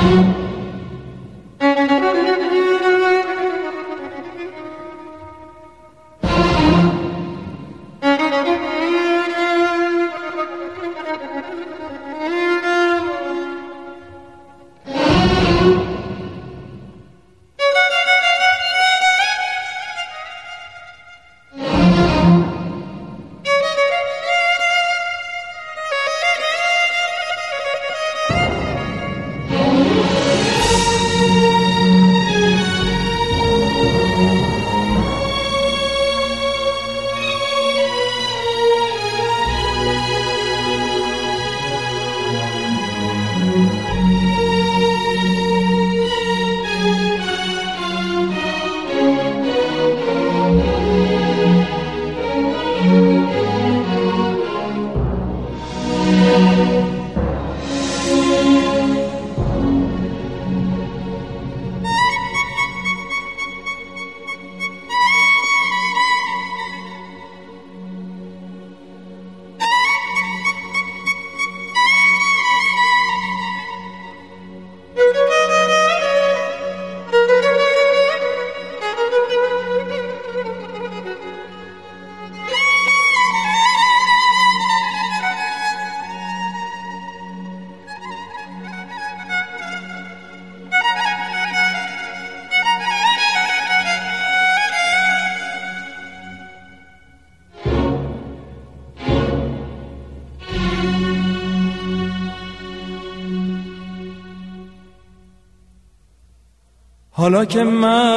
حالا که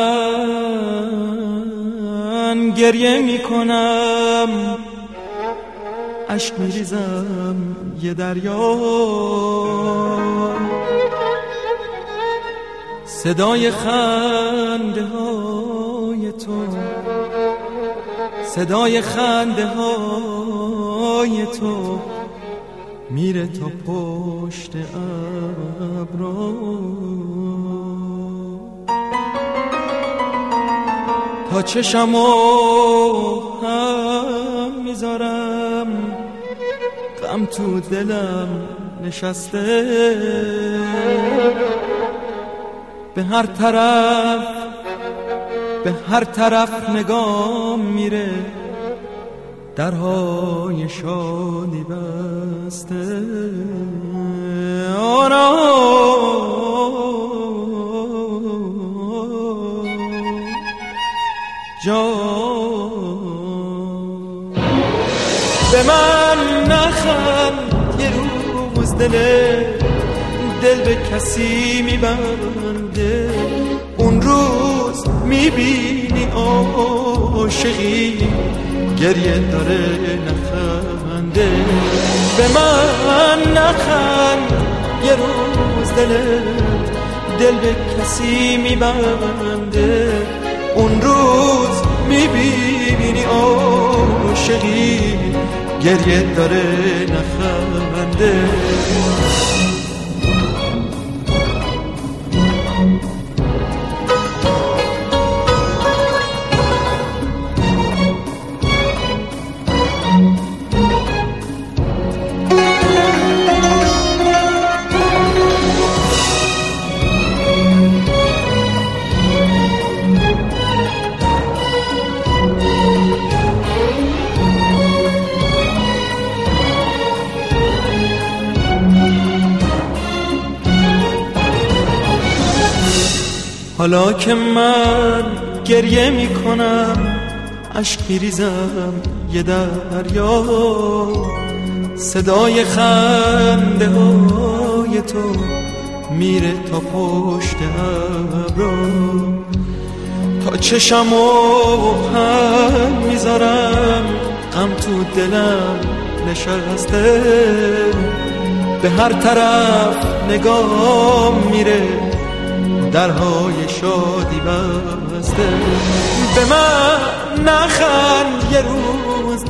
من گریه می کنم، اشک می ریزم یه دریا، صدای خنده های تو، صدای خنده های تو میره تا پشت ابرا، تا چشمو هم میذارم، غم تو دلم نشسته، به هر طرف نگام میره، درهای شادی بسته. جان به من نخند، یه روز دل به کسی میبنده، اون روز میبینی عاشقی گریه داره نخنده. به من نخند، یه روز دل به کسی میبنده، اون روز میبینی عاشقی گریه داره نخنده. حالا که من گریه می کنم، اشک می ریزم یه دریا، صدای خنده های تو میره تا پشت ابرا، تا چشمو هم میذارم، غم تو دلم نشسته، به هر طرف نگاه میره، درهای شادی بسته. به من نخند، یه روز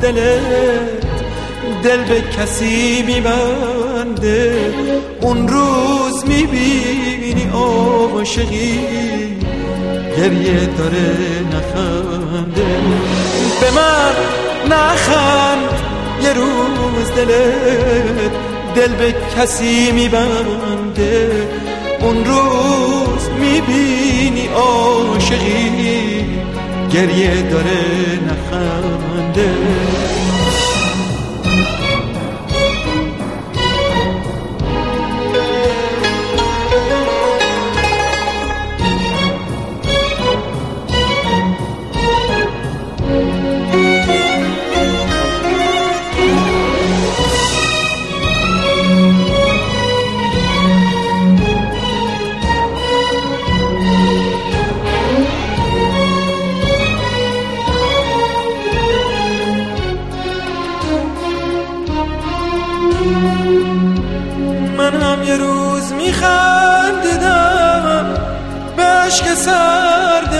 دل به کسی میبنده، اون روز میبینی عاشقی گریه داره نخنده. به من نخند، یه روز دل به کسی میبنده، اون اون روز میبینی عاشقی گریه داره نخنده. من هم یه روز میخندیدم به عشق سرد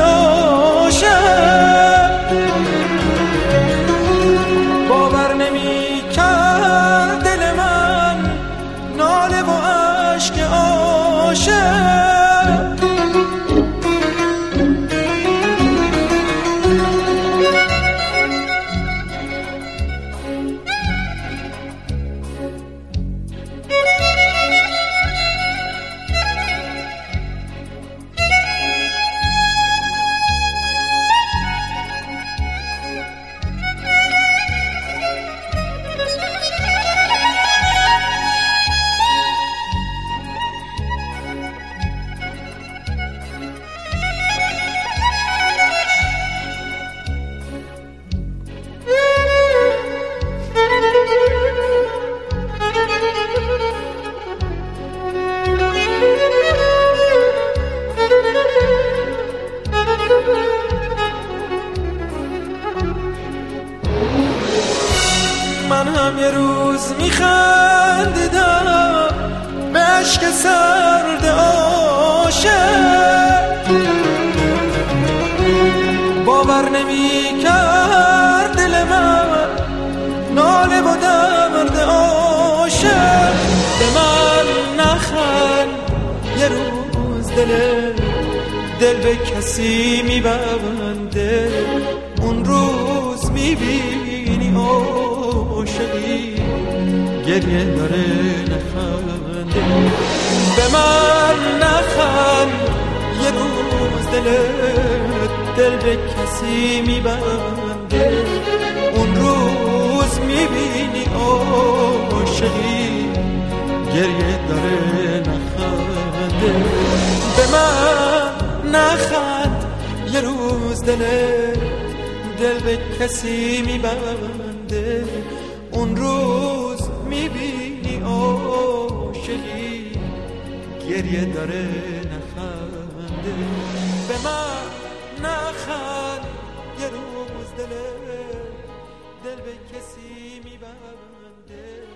عاشق، باور نمی‌کرد دل من ناله و عشق عاشق. من هم یه روز میخندیدم به عشق سرد عاشق، باور نمی‌کرد دل من ناله و درد عاشق. به من نخند یه روز دل به کسی میبنده، اون روز میبینی عاشقی گریه داره نخنده. به من نخند یه روز دل به کسی میبنده، اون روز میبینی عاشقی گریه داره نخنده. به من نخند یه روز دل به کسی میبنده، اون روز میبینی عاشقی گریه داره نخنده. به من نخند یه روز دل به کسی میبنده.